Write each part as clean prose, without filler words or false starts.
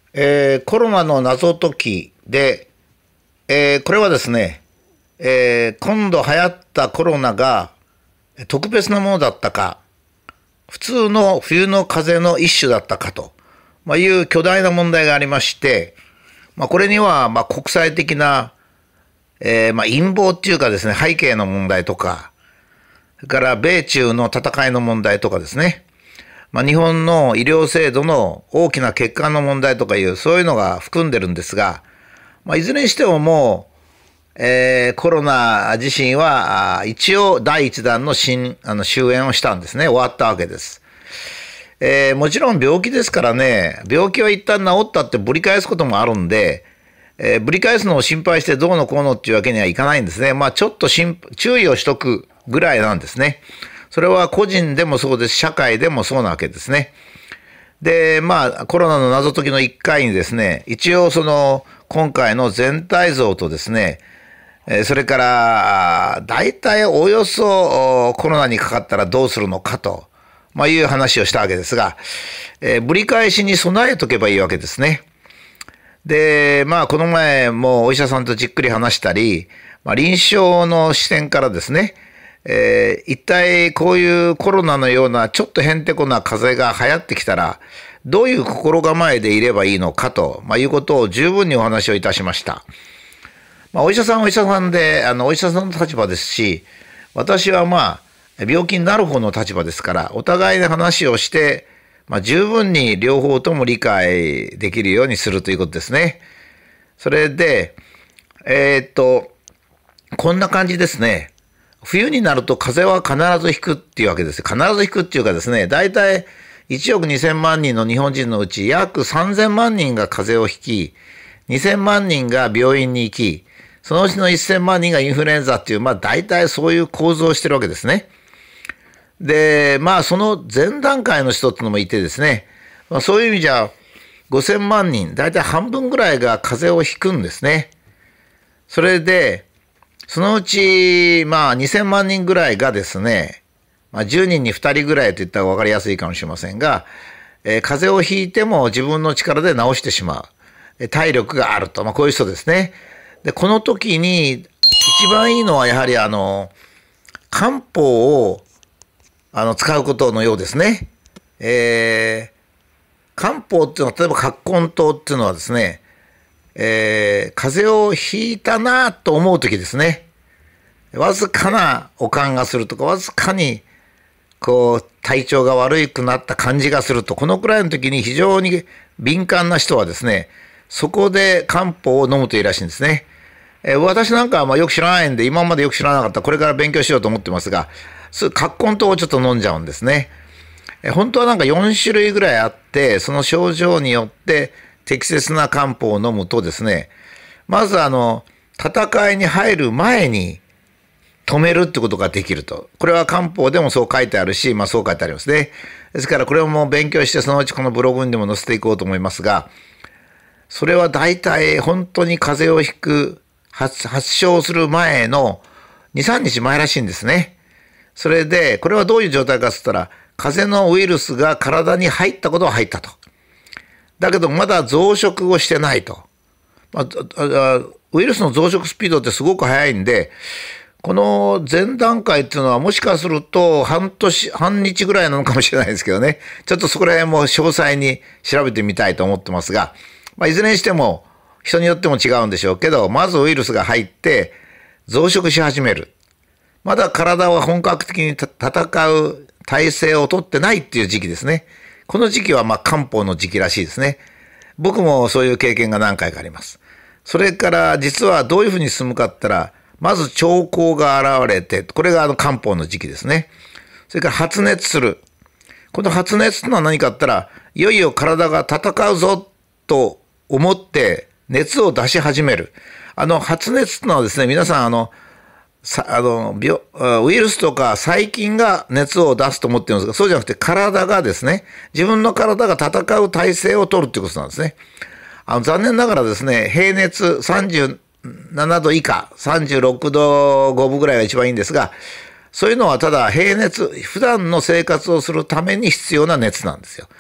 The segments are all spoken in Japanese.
コロナの謎解きで、これはですね、今度流行ったコロナが特別なものだったか、普通の冬の風邪の一種だったかと、いう巨大な問題がありまして、これには国際的な、陰謀っていうかですね、背景の問題とか、それから米中の戦いの問題とかですね、日本の医療制度の大きな欠陥の問題とかいう、そういうのが含んでるんですが、いずれにしてももう、コロナ自身は一応第一弾の終焉をしたんですね。終わったわけです。もちろん病気ですからね、病気は一旦治ったってぶり返すこともあるんで、ぶり返すのを心配してどうのこうのっていうわけにはいかないんですね。ちょっと注意をしとくぐらいなんですね。それは個人でもそうです。社会でもそうなわけですね。で、コロナの謎解きの1回にですね、一応今回の全体像とですね、それから、大体およそコロナにかかったらどうするのかと、いう話をしたわけですが、ぶり返しに備えとけばいいわけですね。で、この前もお医者さんとじっくり話したり、臨床の視点からですね、一体こういうコロナのようなちょっとへんてこな風邪が流行ってきたら、どういう心構えでいればいいのかと、いうことを十分にお話をいたしました。お医者さんはお医者さんで、お医者さんの立場ですし、私は病気になる方の立場ですから、お互いで話をして、十分に両方とも理解できるようにするということですね。それで、こんな感じですね。冬になると風邪は必ずひくっていうわけです。必ずひくっていうかですね、大体1億2000万人の日本人のうち約3000万人が風邪をひき、2000万人が病院に行き、そのうちの1000万人がインフルエンザっていう、大体そういう構造をしてるわけですね。で、その前段階の人ってのもいてですね、そういう意味じゃ5000万人、大体半分ぐらいが風邪をひくんですね。それで、そのうち、2000万人ぐらいがですね、10人に2人ぐらいと言ったら分かりやすいかもしれませんが、風邪をひいても自分の力で治してしまう。体力があると。こういう人ですね。で、この時に一番いいのはやはり漢方を使うことのようですね。漢方っていうのは、例えば葛根湯っていうのはですね、風邪をひいたなと思う時ですね。わずかな悪寒がするとか、わずかに体調が悪くなった感じがすると、このくらいの時に非常に敏感な人はですね、そこで漢方を飲むといいらしいんですね。私なんかはよく知らないんで、今までよく知らなかった、これから勉強しようと思ってますが、葛根湯をちょっと飲んじゃうんですね。本当は4種類ぐらいあって、その症状によって適切な漢方を飲むとですね、まず戦いに入る前に止めるってことができると。これは漢方でもそう書いてあるし、そう書いてありますね。ですからこれをもう勉強して、そのうちこのブログにでも載せていこうと思いますが、それは大体本当に風邪をひく、発症する前の2、3日前らしいんですね。それで、これはどういう状態かって言ったら、風邪のウイルスが体に入ったことは入ったと。だけどまだ増殖をしてないと。ウイルスの増殖スピードってすごく速いんで、この前段階っていうのはもしかすると半日ぐらいなのかもしれないですけどね。ちょっとそこら辺も詳細に調べてみたいと思ってますが、いずれにしても人によっても違うんでしょうけど、まずウイルスが入って増殖し始める。まだ体は本格的に戦う体制をとってないっていう時期ですね。この時期は漢方の時期らしいですね。僕もそういう経験が何回かあります。それから実はどういうふうに進むかって言ったら、まず兆候が現れて、これが漢方の時期ですね。それから発熱する。この発熱というのは何かって言ったら、いよいよ体が戦うぞと思って熱を出し始める。発熱というのはですね、皆さんウイルスとか細菌が熱を出すと思ってるんですが、そうじゃなくて体がですね、自分の体が戦う体制を取るということなんですね。残念ながらですね、平熱37度以下、36度5分ぐらいが一番いいんですが、そういうのはただ平熱、普段の生活をするために必要な熱なんですよ。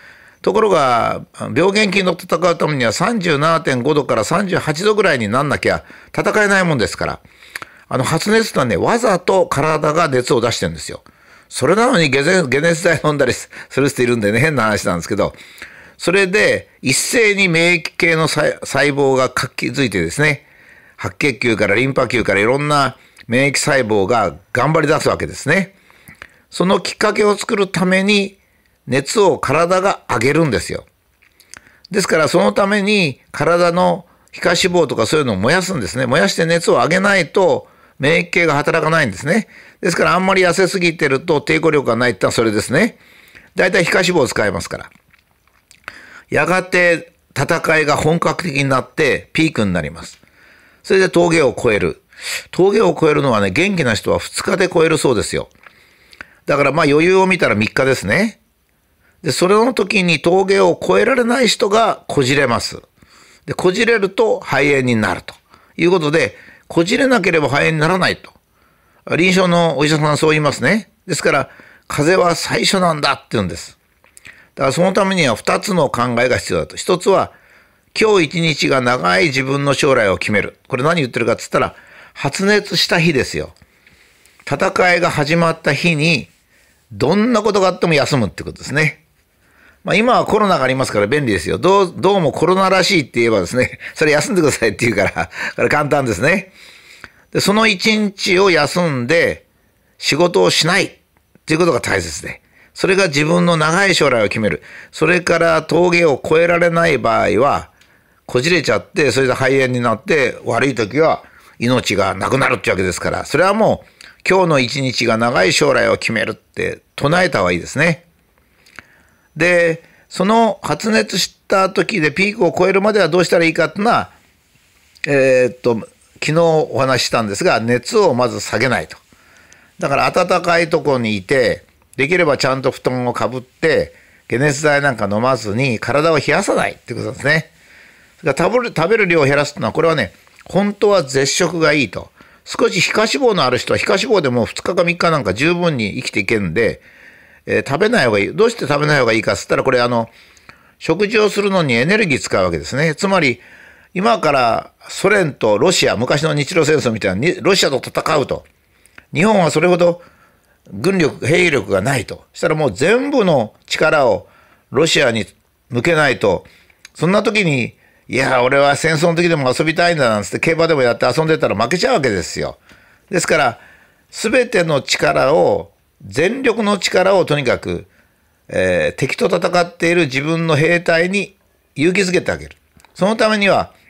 ところが病原菌と戦うためには 37.5 度から38度ぐらいになんなきゃ戦えないもんですから、発熱とはね、わざと体が熱を出してるんですよ。それなのに解熱剤飲んだりする人いるんでね、変な話なんですけど、それで一斉に免疫系の細胞が活気づいてですね、白血球からリンパ球からいろんな免疫細胞が頑張り出すわけですね。そのきっかけを作るために熱を体が上げるんですよ。ですからそのために体の皮下脂肪とかそういうのを燃やすんですね。燃やして熱を上げないと免疫系が働かないんですね。ですからあんまり痩せすぎてると抵抗力がないってのはそれですね。だいたい皮下脂肪を使いますから。やがて戦いが本格的になってピークになります。それで峠を越える。峠を越えるのはね、元気な人は2日で越えるそうですよ。だからまあ余裕を見たら3日ですね。で、それの時に峠を越えられない人がこじれます。で、こじれると肺炎になるということで、こじれなければ肺炎にならないと。臨床のお医者さんはそう言いますね。ですから、風邪は最初なんだって言うんです。だからそのためには2つの考えが必要だと。1つは、今日一日が長い自分の将来を決める。これ何言ってるかって言ったら、発熱した日ですよ。戦いが始まった日に、どんなことがあっても休むってことですね。まあ今はコロナがありますから便利ですよ。どうもコロナらしいって言えばですね、それ休んでくださいって言うから、これ簡単ですね。で、その一日を休んで仕事をしないっていうことが大切で、それが自分の長い将来を決める。それから峠を越えられない場合は、こじれちゃって、それで肺炎になって、悪い時は命がなくなるってわけですから、それはもう今日の一日が長い将来を決めるって唱えた方がいいですね。で、その発熱した時でピークを超えるまではどうしたらいいかっていうのは、昨日お話ししたんですが、熱をまず下げないと。だから暖かいところにいて、できればちゃんと布団をかぶって、解熱剤なんか飲まずに体を冷やさないってことですね。食べる量を減らすっていうのは、これはね、本当は絶食がいいと。少し皮下脂肪のある人は皮下脂肪でも2日か3日なんか十分に生きていけるんで、食べない方がいい。どうして食べない方がいいかって言ったら、これ食事をするのにエネルギー使うわけですね。つまり、今からソ連とロシア、昔の日露戦争みたいにロシアと戦うと。日本はそれほど兵力がないと。したらもう全部の力をロシアに向けないと、そんな時に、いや、俺は戦争の時でも遊びたいんだなんつって競馬でもやって遊んでたら負けちゃうわけですよ。ですから、すべての力を、全力の力をとにかく、敵と戦っている自分の兵隊に勇気づけてあげる。そのためには、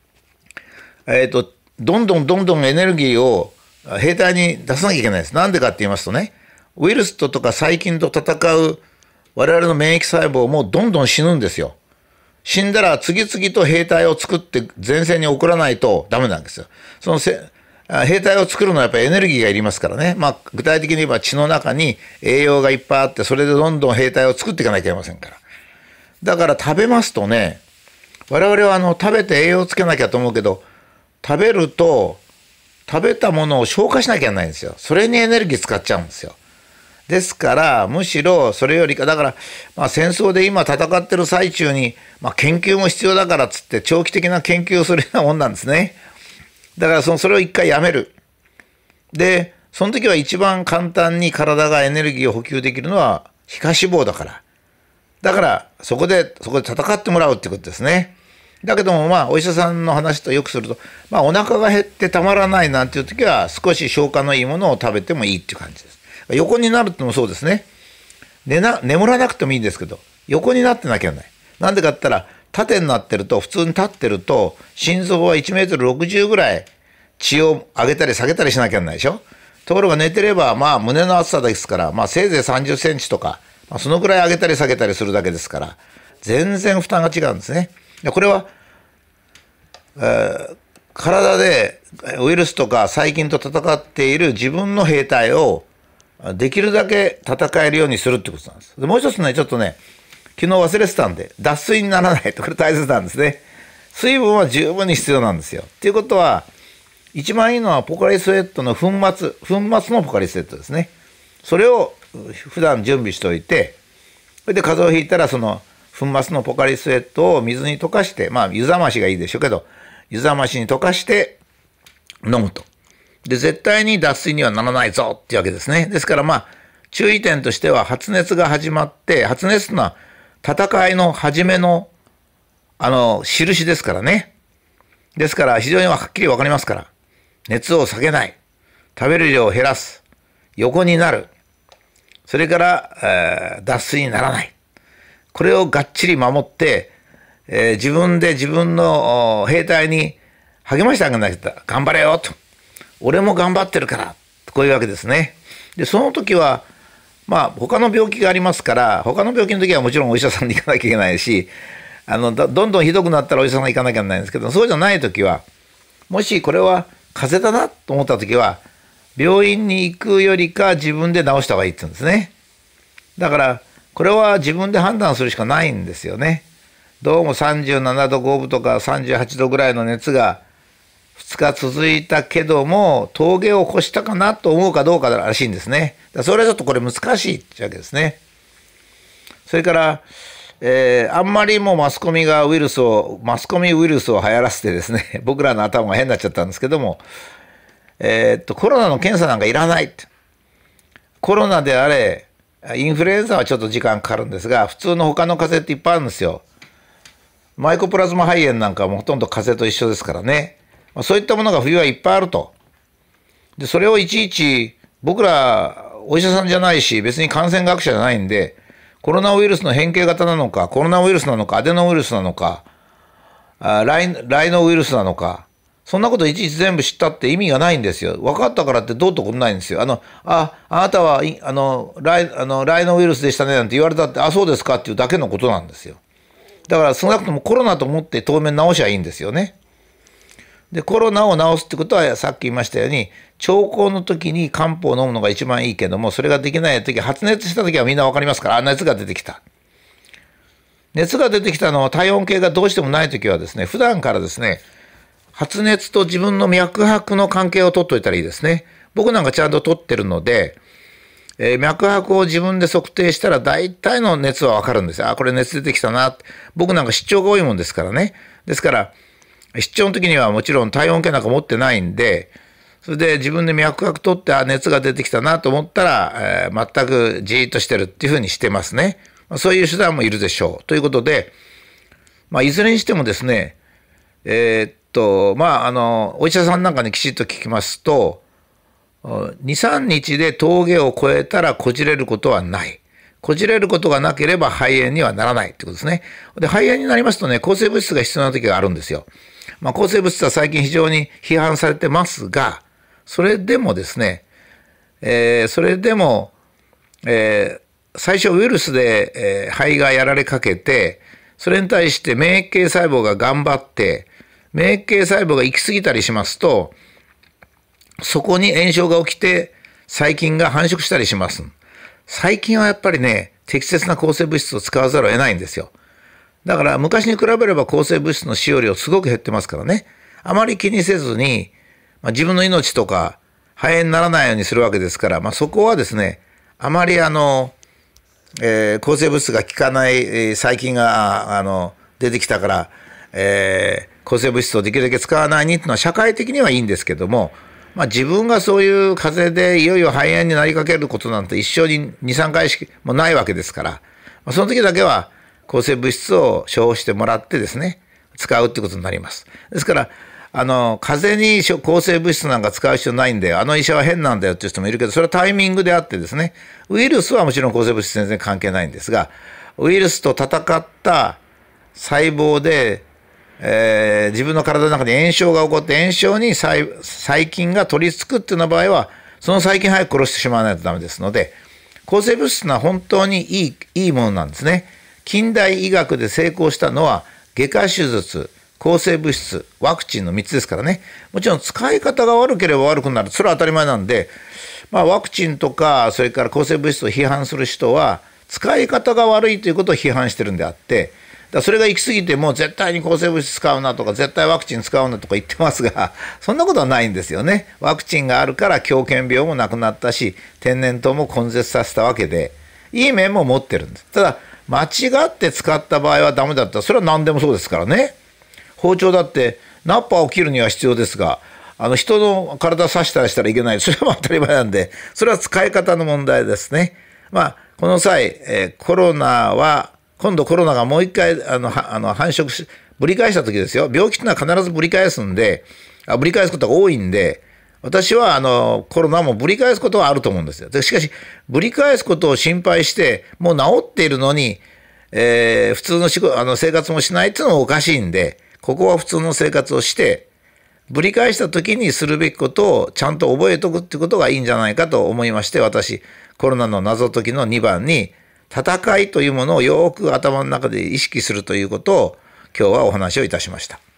どんどんエネルギーを兵隊に出さなきゃいけないです。なんでかって言いますとね、ウイルスとか細菌と戦う我々の免疫細胞もどんどん死ぬんですよ。死んだら次々と兵隊を作って前線に送らないとダメなんですよ。その兵隊を作るのはやっぱりエネルギーがいりますからね。まあ具体的に言えば血の中に栄養がいっぱいあって、それでどんどん兵隊を作っていかなきゃいけませんから。だから食べますとね、我々は食べて栄養をつけなきゃと思うけど、食べると食べたものを消化しなきゃいけないんですよ。それにエネルギー使っちゃうんですよ。ですからむしろそれよりか、だからまあ戦争で今戦ってる最中に、まあ、研究も必要だからっつって長期的な研究をするようなもんなんですね。だからそれを一回やめる。でその時は一番簡単に体がエネルギーを補給できるのは皮下脂肪だから、だからそこで戦ってもらうってことですね。だけどもまあお医者さんの話とよくすると、まあお腹が減ってたまらないなんていう時は少し消化のいいものを食べてもいいっていう感じです。横になるってのもそうですね。眠らなくてもいいんですけど、横になってなきゃならない。なんでかって言ったら、縦になってると、普通に立ってると、心臓は1メートル60ぐらい血を上げたり下げたりしなきゃならないでしょ。ところが寝てれば、まあ胸の厚さですから、まあせいぜい30センチとか、まあ、そのぐらい上げたり下げたりするだけですから、全然負担が違うんですね。これは、体でウイルスとか細菌と戦っている自分の兵隊をできるだけ戦えるようにするってことなんです。でもう一つね、ちょっとね、昨日忘れてたんで、脱水にならないと、これ大切なんですね。水分は十分に必要なんですよ。っていうことは、一番いいのはポカリスエットの粉末のポカリスエットですね。それを普段準備しておいて、それで風邪をひいたらその粉末のポカリスエットを水に溶かして、まあ湯冷ましがいいでしょうけど、湯冷ましに溶かして飲むと。で、絶対に脱水にはならないぞっていうわけですね。ですからまあ、注意点としては発熱が始まって、発熱というのは戦いの始めの、印ですからね。ですから非常にはっきりわかりますから。熱を下げない。食べる量を減らす。横になる。それから、脱水にならない。これをがっちり守って、自分で自分の兵隊に励ましてあげないと、頑張れよと。俺も頑張ってるから。こういうわけですね。で、その時は、まあ、他の病気がありますから、他の病気の時はもちろんお医者さんに行かなきゃいけないし、どんどんひどくなったらお医者さんに行かなきゃいけないんですけど、そうじゃない時は、もしこれは風邪だなと思った時は、病院に行くよりか自分で治した方がいいって言うんですね。だから、これは自分で判断するしかないんですよね。どうも37度5分とか38度ぐらいの熱が2日続いたけども、峠を越したかなと思うかどうからしいんですね。それはちょっとこれ難しいってわけですね。それから、あんまりもうマスコミウイルスを流行らせてですね、僕らの頭が変になっちゃったんですけども、コロナの検査なんかいらないって。コロナであれ、インフルエンザはちょっと時間かかるんですが、普通の他の風邪っていっぱいあるんですよ。マイコプラズマ肺炎なんかもほとんど風邪と一緒ですからね。そういったものが冬はいっぱいあると。で、それをいちいち、僕らお医者さんじゃないし、別に感染学者じゃないんで、コロナウイルスの変形型なのか、コロナウイルスなのか、アデノウイルスなのか、ライノウイルスなのか、そんなこといちいち全部知ったって意味がないんですよ。分かったからってどうってことないんですよ。あなたはライノウイルスでしたねなんて言われたって、そうですかっていうだけのことなんですよ。だから少なくともコロナと思って当面治しゃいいんですよね。で、コロナを治すってことはさっき言いましたように、兆候の時に漢方を飲むのが一番いいけども、それができない時、発熱した時はみんな分かりますから、熱が出てきた。熱が出てきたのは体温計がどうしてもない時はですね、普段からですね、発熱と自分の脈拍の関係を取っといたらいいですね。僕なんかちゃんと取ってるので、脈拍を自分で測定したら大体の熱はわかるんですよ。これ熱出てきたな。僕なんか出張が多いもんですからね。ですから、出張の時にはもちろん体温計なんか持ってないんで、それで自分で脈拍取って熱が出てきたなと思ったら、全くじーっとしてるっていうふうにしてますね。そういう手段もいるでしょう。ということで、いずれにしてもですね、お医者さんなんかにきちっと聞きますと、2、3日で峠を越えたらこじれることはない。こじれることがなければ肺炎にはならないってことですね。で、肺炎になりますとね、抗生物質が必要な時があるんですよ。抗生物質は最近非常に批判されてますが、それでもですね、最初ウイルスで、肺がやられかけて、それに対して免疫系細胞が頑張って、免疫系細胞が行き過ぎたりしますと、そこに炎症が起きて細菌が繁殖したりします。細菌はやっぱりね、適切な抗生物質を使わざるを得ないんですよ。だから昔に比べれば抗生物質の使用量すごく減ってますからね。あまり気にせずに、自分の命とか肺炎にならないようにするわけですから、そこはですね、あまり抗生物質が効かない細菌が出てきたから、抗生物質をできるだけ使わないにっていうのは社会的にはいいんですけども、自分がそういう風邪でいよいよ肺炎になりかけることなんて一生に2、3回しかもないわけですから、その時だけは抗生物質を処方してもらってですね、使うってことになります。ですから、風邪に抗生物質なんか使う必要ないんだよ。医者は変なんだよっていう人もいるけど、それはタイミングであってですね、ウイルスはもちろん抗生物質全然関係ないんですが、ウイルスと戦った細胞で、自分の体の中に炎症が起こって炎症に細菌が取り付くっていうような場合はその細菌早く殺してしまわないとダメですので、抗生物質は本当にいいものなんですね。近代医学で成功したのは外科手術、抗生物質、ワクチンの3つですからね。もちろん使い方が悪ければ悪くなる、それは当たり前なんで、ワクチンとかそれから抗生物質を批判する人は使い方が悪いということを批判してるんであって、それが行き過ぎてもう絶対に抗生物質使うなとか絶対ワクチン使うなとか言ってますが、そんなことはないんですよね。ワクチンがあるから狂犬病もなくなったし、天然痘も根絶させたわけで、いい面も持ってるんです。ただ間違って使った場合はダメだったら、それは何でもそうですからね。包丁だってナッパを切るには必要ですが、人の体刺したりしたらいけない。それは当たり前なんで、それは使い方の問題ですね。この際、今度コロナがもう一回、繁殖し、ぶり返した時ですよ。病気ってのは必ずぶり返すんで、ぶり返すことが多いんで、私はコロナもぶり返すことはあると思うんですよ。しかし、ぶり返すことを心配して、もう治っているのに、普通の生活もしないっていうのはおかしいんで、ここは普通の生活をして、ぶり返した時にするべきことをちゃんと覚えておくってことがいいんじゃないかと思いまして、私、コロナの謎解きの2番に、戦いというものをよく頭の中で意識するということを今日はお話をいたしました。